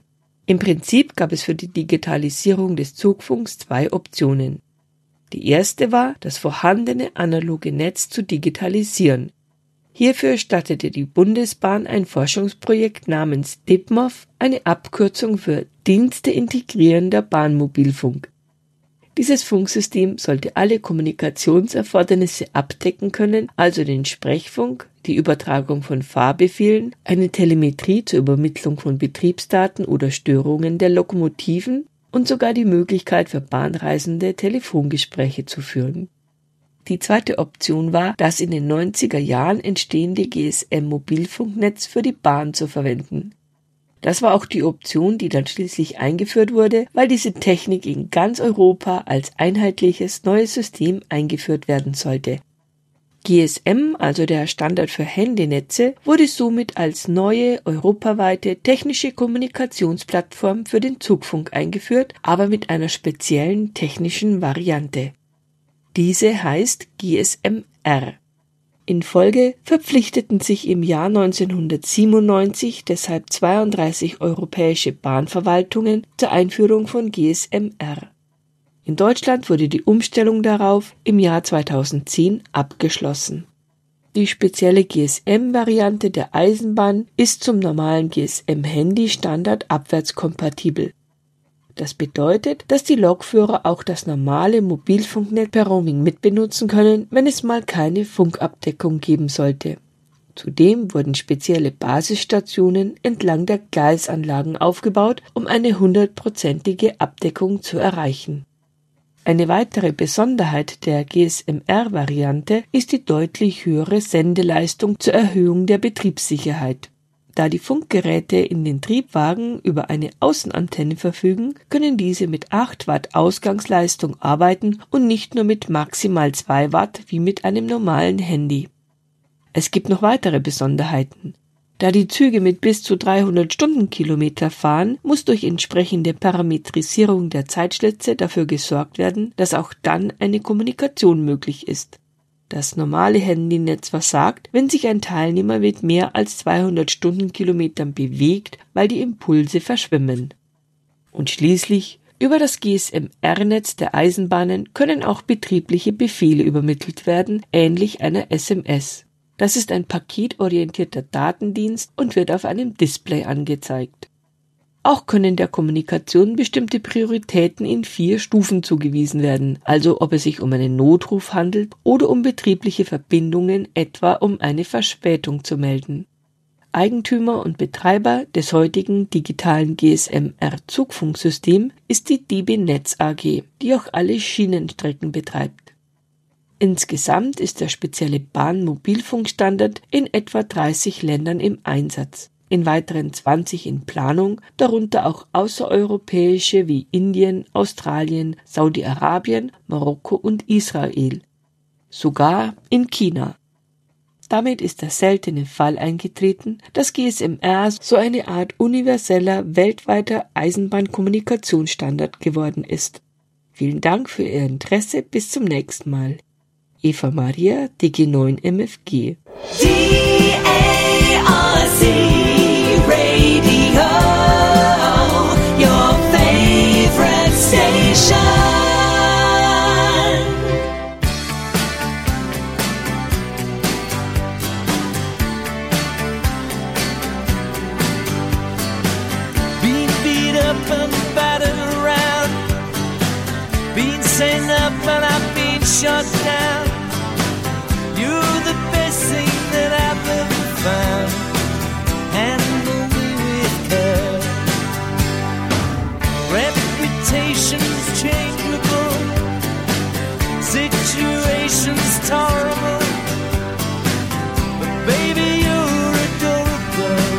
Speaker 9: Im Prinzip gab es für die Digitalisierung des Zugfunks 2 Optionen. Die erste war, das vorhandene analoge Netz zu digitalisieren. Hierfür startete die Bundesbahn ein Forschungsprojekt namens DIBMOV, eine Abkürzung für Dienste integrierender Bahnmobilfunk. Dieses Funksystem sollte alle Kommunikationserfordernisse abdecken können, also den Sprechfunk, die Übertragung von Fahrbefehlen, eine Telemetrie zur Übermittlung von Betriebsdaten oder Störungen der Lokomotiven und sogar die Möglichkeit für Bahnreisende Telefongespräche zu führen. Die zweite Option war, das in den 90er Jahren entstehende GSM-Mobilfunknetz für die Bahn zu verwenden. Das war auch die Option, die dann schließlich eingeführt wurde, weil diese Technik in ganz Europa als einheitliches neues System eingeführt werden sollte. GSM, also der Standard für Handynetze, wurde somit als neue europaweite technische Kommunikationsplattform für den Zugfunk eingeführt, aber mit einer speziellen technischen Variante. Diese heißt GSM-R. In Folge verpflichteten sich im Jahr 1997 deshalb 32 europäische Bahnverwaltungen zur Einführung von GSM-R. In Deutschland wurde die Umstellung darauf im Jahr 2010 abgeschlossen. Die spezielle GSM-Variante der Eisenbahn ist zum normalen GSM-Handy-Standard abwärtskompatibel. Das bedeutet, dass die Lokführer auch das normale Mobilfunknetz per Roaming mitbenutzen können, wenn es mal keine Funkabdeckung geben sollte. Zudem wurden spezielle Basisstationen entlang der Gleisanlagen aufgebaut, um eine 100%ige Abdeckung zu erreichen. Eine weitere Besonderheit der GSM-R-Variante ist die deutlich höhere Sendeleistung zur Erhöhung der Betriebssicherheit. Da die Funkgeräte in den Triebwagen über eine Außenantenne verfügen, können diese mit 8 Watt Ausgangsleistung arbeiten und nicht nur mit maximal 2 Watt wie mit einem normalen Handy. Es gibt noch weitere Besonderheiten. Da die Züge mit bis zu 300 Stundenkilometer fahren, muss durch entsprechende Parametrisierung der Zeitschlitze dafür gesorgt werden, dass auch dann eine Kommunikation möglich ist. Das normale Handynetz versagt, wenn sich ein Teilnehmer mit mehr als 200 Stundenkilometern bewegt, weil die Impulse verschwimmen. Und schließlich, über das GSM-R-Netz der Eisenbahnen können auch betriebliche Befehle übermittelt werden, ähnlich einer SMS. Das ist ein paketorientierter Datendienst und wird auf einem Display angezeigt. Auch können der Kommunikation bestimmte Prioritäten in 4 Stufen zugewiesen werden, also ob es sich um einen Notruf handelt oder um betriebliche Verbindungen, etwa um eine Verspätung zu melden. Eigentümer und Betreiber des heutigen digitalen GSM-R-Zugfunksystems ist die DB Netz AG, die auch alle Schienenstrecken betreibt. Insgesamt ist der spezielle Bahnmobilfunkstandard in etwa 30 Ländern im Einsatz, in weiteren 20 in Planung, darunter auch außereuropäische wie Indien, Australien, Saudi-Arabien, Marokko und Israel, sogar in China. Damit ist der seltene Fall eingetreten, dass GSM-R so eine Art universeller, weltweiter Eisenbahnkommunikationsstandard geworden ist. Vielen Dank für Ihr Interesse, bis zum nächsten Mal. Eva Maria, DG9 MFG.
Speaker 7: DARC Radio, your favorite station.
Speaker 4: Been beat up and battered around, been sent up and I've been shut down. You're the best thing that I've ever found. Handle me with care. Reputation's changeable, situation's tolerable, but baby you're adorable.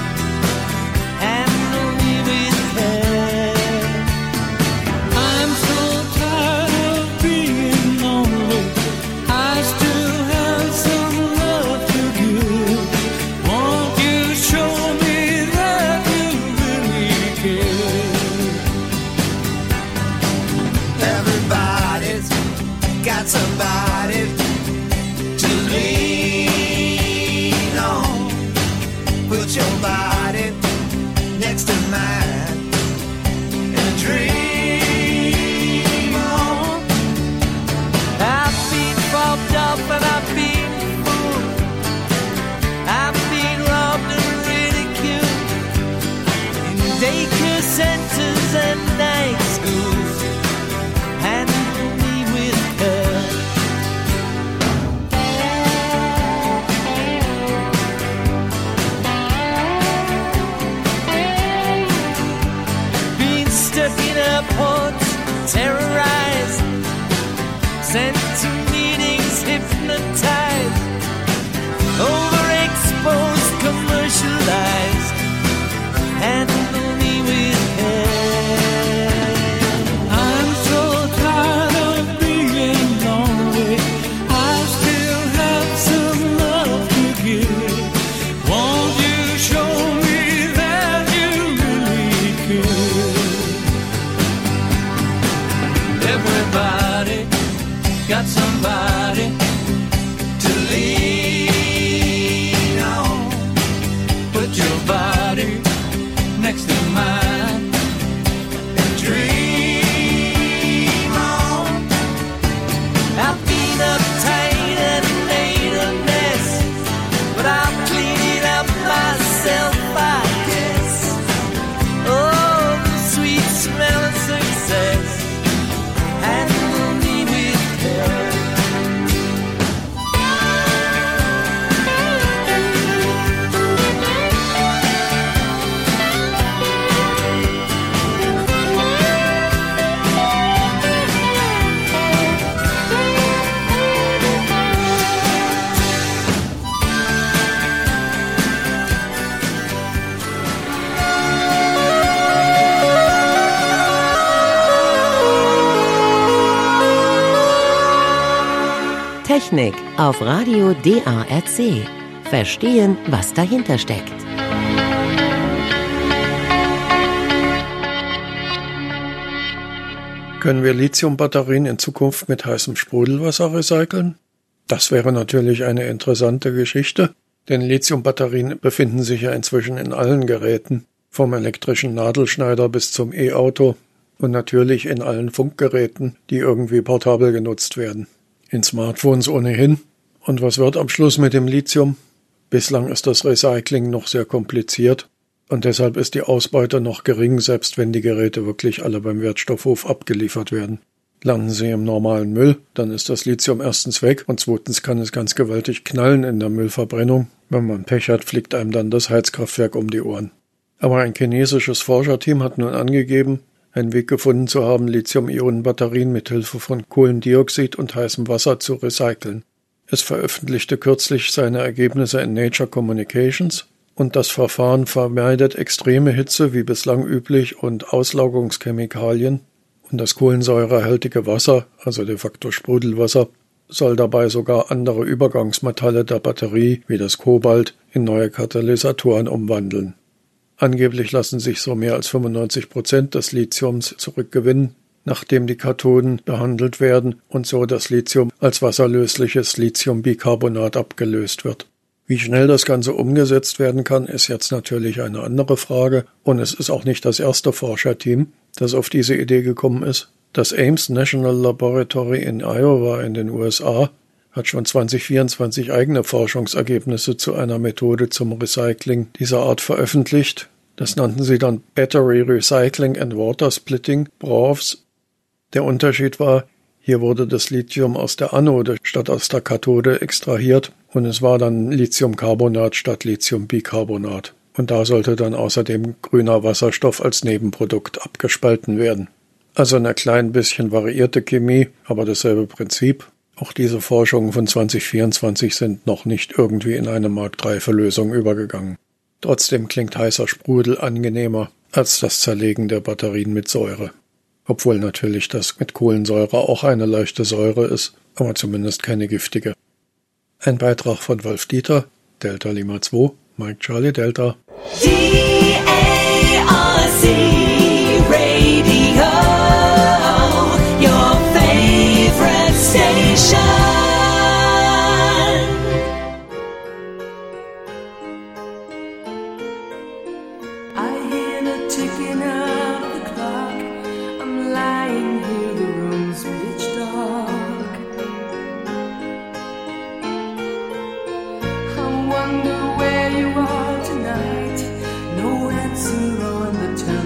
Speaker 4: Handle me with care. I'm so tired of being lonely. I still have some love to give. Won't you show me that you really care? Everybody's got somebody to lean on. Put your body next to mine. daycare centers and night schools. Handle me with her. Being stuck in airports, terrorized, sent to meetings, hypnotized, overexposed, commercialized. Handle me with care.
Speaker 10: I'm so tired of being lonely. I still have some love to give. Won't you show me that you really care?
Speaker 4: Everybody got somebody to lean on. Put your body next to mine and dream on. I've been uptight and made a mess, but I'll clean it up myself, I guess. Oh, the sweet smell of success. Handle me with care.
Speaker 3: Technik auf Radio DARC. Verstehen, was dahinter steckt.
Speaker 6: Können wir Lithiumbatterien in Zukunft mit heißem Sprudelwasser recyceln? Das wäre natürlich eine interessante Geschichte, denn Lithiumbatterien befinden sich ja inzwischen in allen Geräten, vom elektrischen Nadelschneider bis zum E-Auto und natürlich in allen Funkgeräten, die irgendwie portabel genutzt werden. In Smartphones ohnehin. Und was wird am Schluss mit dem Lithium? Bislang ist das Recycling noch sehr kompliziert und deshalb ist die Ausbeute noch gering, selbst wenn die Geräte wirklich alle beim Wertstoffhof abgeliefert werden. Landen sie im normalen Müll, dann ist das Lithium erstens weg und zweitens kann es ganz gewaltig knallen in der Müllverbrennung. Wenn man Pech hat, fliegt einem dann das Heizkraftwerk um die Ohren. Aber ein chinesisches Forscherteam hat nun angegeben, einen Weg gefunden zu haben, Lithium-Ionen-Batterien mit Hilfe von Kohlendioxid und heißem Wasser zu recyceln. Es veröffentlichte kürzlich seine Ergebnisse in Nature Communications und das Verfahren vermeidet extreme Hitze wie bislang üblich und Auslaugungschemikalien und das kohlensäurehaltige Wasser, also de facto Sprudelwasser, soll dabei sogar andere Übergangsmetalle der Batterie wie das Kobalt in neue Katalysatoren umwandeln. Angeblich lassen sich so mehr als 95% des Lithiums zurückgewinnen, nachdem die Kathoden behandelt werden und so das Lithium als wasserlösliches Lithiumbicarbonat abgelöst wird. Wie schnell das Ganze umgesetzt werden kann, ist jetzt natürlich eine andere Frage und es ist auch nicht das erste Forscherteam, das auf diese Idee gekommen ist. Das Ames National Laboratory in Iowa in den USA hat schon 2024 eigene Forschungsergebnisse zu einer Methode zum Recycling dieser Art veröffentlicht. Das nannten sie dann Battery Recycling and Water Splitting, BROWS. Der Unterschied war, hier wurde das Lithium aus der Anode statt aus der Kathode extrahiert und es war dann Lithiumcarbonat statt Lithiumbicarbonat. Und da sollte dann außerdem grüner Wasserstoff als Nebenprodukt abgespalten werden. Also eine klein bisschen variierte Chemie, aber dasselbe Prinzip. Auch diese Forschungen von 2024 sind noch nicht irgendwie in eine marktreife Lösung übergegangen. Trotzdem klingt heißer Sprudel angenehmer als das Zerlegen der Batterien mit Säure. Obwohl natürlich das mit Kohlensäure auch eine leichte Säure ist, aber zumindest keine giftige. Ein Beitrag von Wolf Dieter, Delta Lima 2, Mike Charlie Delta.
Speaker 7: DARC Radio, your favorite station.
Speaker 10: I hear the ticking of the clock. I'm lying here, the room's pitch dark. I wonder where you are tonight. No answer on the telephone.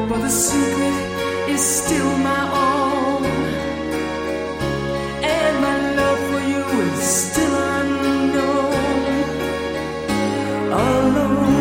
Speaker 10: but the secret is still my own. And my love for you is still unknown. Alone.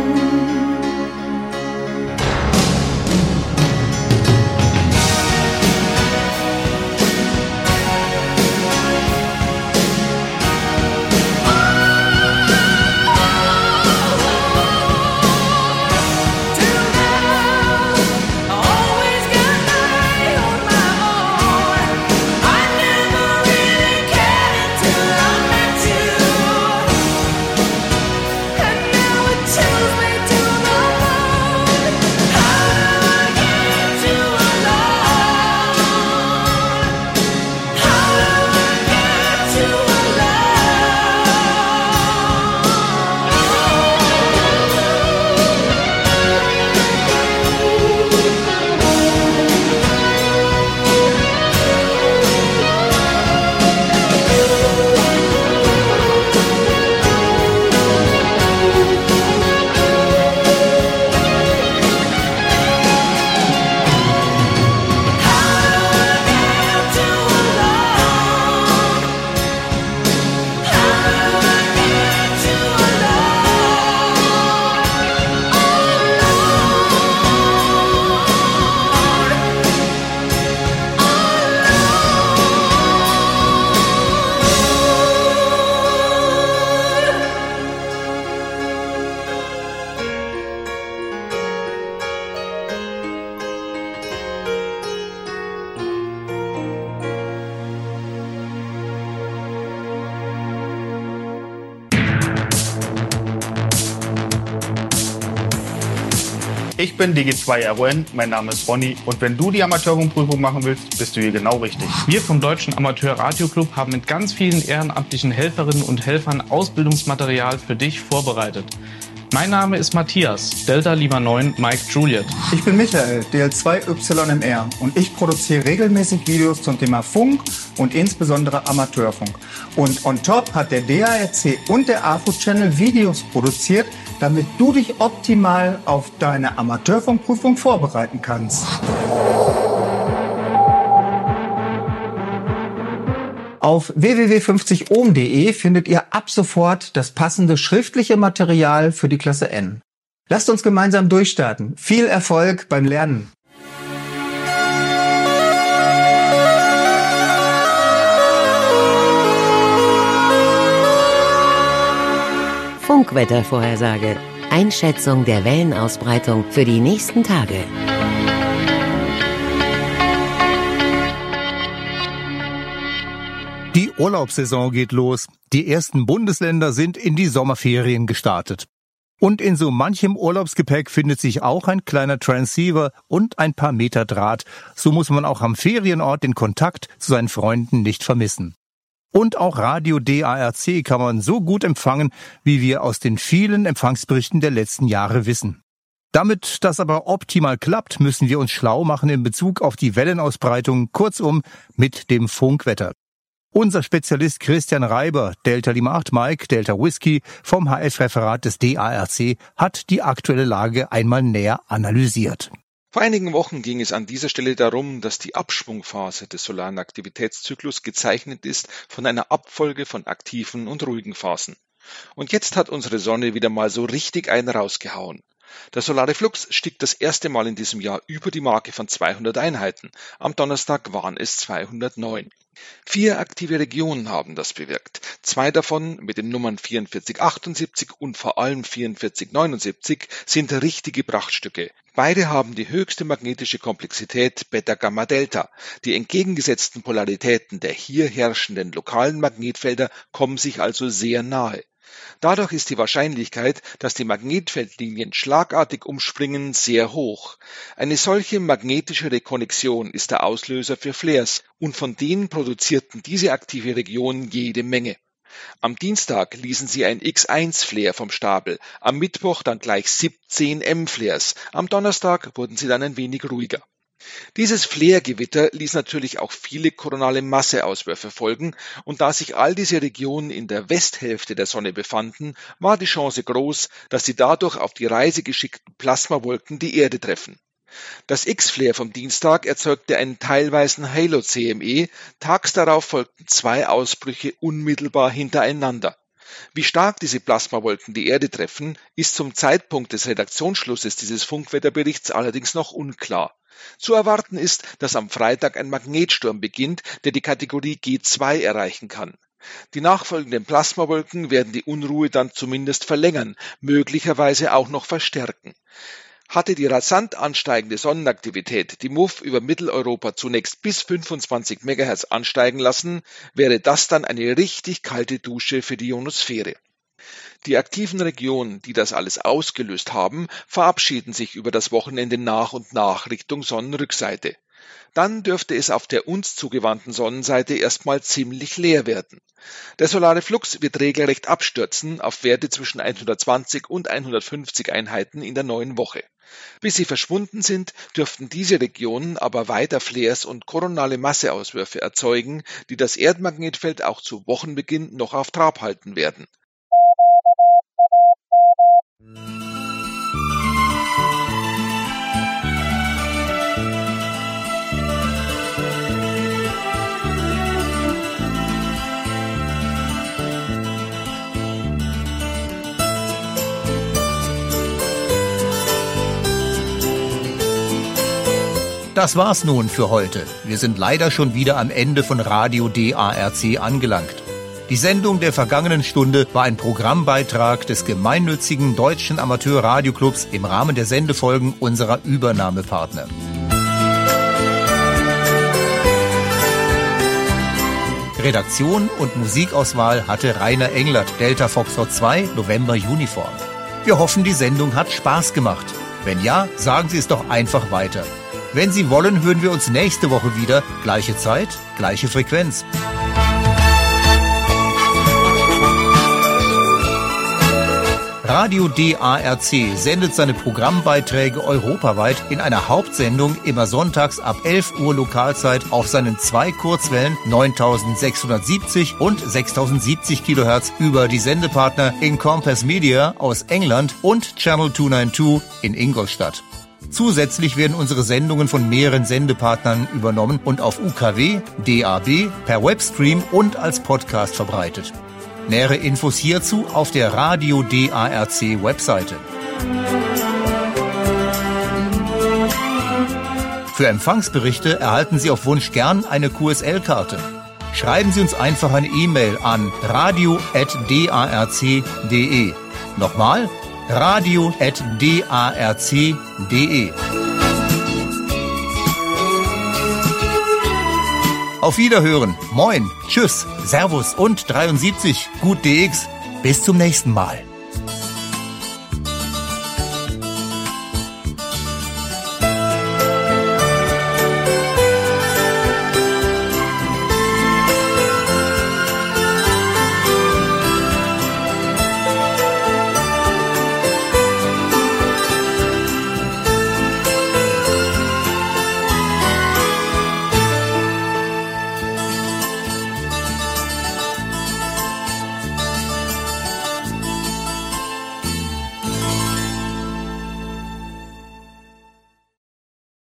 Speaker 11: Ich bin Digi2RON, mein Name ist Ronny und wenn du die Amateurfunkprüfung machen willst, bist du hier genau richtig. Wir vom Deutschen Amateur-Radio-Club haben mit ganz vielen ehrenamtlichen Helferinnen und Helfern Ausbildungsmaterial für dich vorbereitet. Mein Name ist Matthias, Delta Lima 9, Mike Juliet.
Speaker 12: Ich bin Michael, DL2YMR und ich produziere regelmäßig Videos zum Thema Funk und insbesondere Amateurfunk. Und on top hat der DARC und der AFO-Channel Videos produziert, damit du dich optimal auf deine Amateurfunkprüfung vorbereiten kannst. Auf www.50ohm.de findet ihr ab sofort das passende schriftliche Material für die Klasse N. Lasst uns gemeinsam durchstarten. Viel Erfolg beim Lernen!
Speaker 3: Funkwettervorhersage. Einschätzung der Wellenausbreitung für die nächsten Tage.
Speaker 1: Die Urlaubssaison geht los. Die ersten Bundesländer sind in die Sommerferien gestartet. Und in so manchem Urlaubsgepäck findet sich auch ein kleiner Transceiver und ein paar Meter Draht. So muss man auch am Ferienort den Kontakt zu seinen Freunden nicht vermissen. Und auch Radio DARC kann man so gut empfangen, wie wir aus den vielen Empfangsberichten der letzten Jahre wissen. Damit das aber optimal klappt, müssen wir uns schlau machen in Bezug auf die Wellenausbreitung, kurzum mit dem Funkwetter. Unser Spezialist Christian Reiber, Delta Lima 8 Mike, Delta Whisky vom HF-Referat des DARC, hat die aktuelle Lage einmal näher analysiert.
Speaker 13: Vor einigen Wochen ging es an dieser Stelle darum, dass die Abschwungphase des solaren Aktivitätszyklus gezeichnet ist von einer Abfolge von aktiven und ruhigen Phasen. Und jetzt hat unsere Sonne wieder mal so richtig einen rausgehauen. Der solare Flux stieg das erste Mal in diesem Jahr über die Marke von 200 Einheiten. Am Donnerstag waren es 209. 4 aktive Regionen haben das bewirkt. 2 davon mit den Nummern 4478 und vor allem 4479 sind richtige Prachtstücke. Beide haben die höchste magnetische Komplexität Beta-Gamma-Delta. Die entgegengesetzten Polaritäten der hier herrschenden lokalen Magnetfelder kommen sich also sehr nahe. Dadurch ist die Wahrscheinlichkeit, dass die Magnetfeldlinien schlagartig umspringen, sehr hoch. Eine solche magnetische Rekonnexion ist der Auslöser für Flares und von denen produzierten diese aktive Region jede Menge. Am Dienstag ließen sie ein X1-Flare vom Stapel, am Mittwoch dann gleich 17 M-Flares, am Donnerstag wurden sie dann ein wenig ruhiger. Dieses Flare-Gewitter ließ natürlich auch viele koronale Masseauswürfe folgen und da sich all diese Regionen in der Westhälfte der Sonne befanden, war die Chance groß, dass die dadurch auf die Reise geschickten Plasmawolken die Erde treffen. Das X-Flare vom Dienstag erzeugte einen teilweisen Halo-CME, tags darauf folgten 2 Ausbrüche unmittelbar hintereinander. Wie stark diese Plasmawolken die Erde treffen, ist zum Zeitpunkt des Redaktionsschlusses dieses Funkwetterberichts allerdings noch unklar. Zu erwarten ist, dass am Freitag ein Magnetsturm beginnt, der die Kategorie G2 erreichen kann. Die nachfolgenden Plasmawolken werden die Unruhe dann zumindest verlängern, möglicherweise auch noch verstärken. Hatte die rasant ansteigende Sonnenaktivität die MUV über Mitteleuropa zunächst bis 25 MHz ansteigen lassen, wäre das dann eine richtig kalte Dusche für die Ionosphäre. Die aktiven Regionen, die das alles ausgelöst haben, verabschieden sich über das Wochenende nach und nach Richtung Sonnenrückseite. Dann dürfte es auf der uns zugewandten Sonnenseite erstmal ziemlich leer werden. Der solare Flux wird regelrecht abstürzen auf Werte zwischen 120 und 150 Einheiten in der neuen Woche. Bis sie verschwunden sind, dürften diese Regionen aber weiter Flares und koronale Masseauswürfe erzeugen, die das Erdmagnetfeld auch zu Wochenbeginn noch auf Trab halten werden.
Speaker 1: Das war's nun für heute. Wir sind leider schon wieder am Ende von Radio DARC angelangt. Die Sendung der vergangenen Stunde war ein Programmbeitrag des gemeinnützigen Deutschen Amateur-Radioclubs im Rahmen der Sendefolgen unserer Übernahmepartner. Redaktion und Musikauswahl hatte Rainer Englert, Delta Foxtrot 2, November Uniform. Wir hoffen, die Sendung hat Spaß gemacht. Wenn ja, sagen Sie es doch einfach weiter. Wenn Sie wollen, hören wir uns nächste Woche wieder. Gleiche Zeit, gleiche Frequenz. Radio DARC sendet seine Programmbeiträge europaweit in einer Hauptsendung immer sonntags ab 11 Uhr Lokalzeit auf seinen 2 Kurzwellen 9670 und 6070 kHz über die Sendepartner Encompass Media aus England und Channel 292 in Ingolstadt. Zusätzlich werden unsere Sendungen von mehreren Sendepartnern übernommen und auf UKW, DAB, per Webstream und als Podcast verbreitet. Nähere Infos hierzu auf der Radio DARC Webseite. Für Empfangsberichte erhalten Sie auf Wunsch gern eine QSL-Karte. Schreiben Sie uns einfach eine E-Mail an radio@darc.de. Nochmal, radio@darc.de. Auf Wiederhören, moin, tschüss, servus und 73, gut DX. Bis zum nächsten Mal.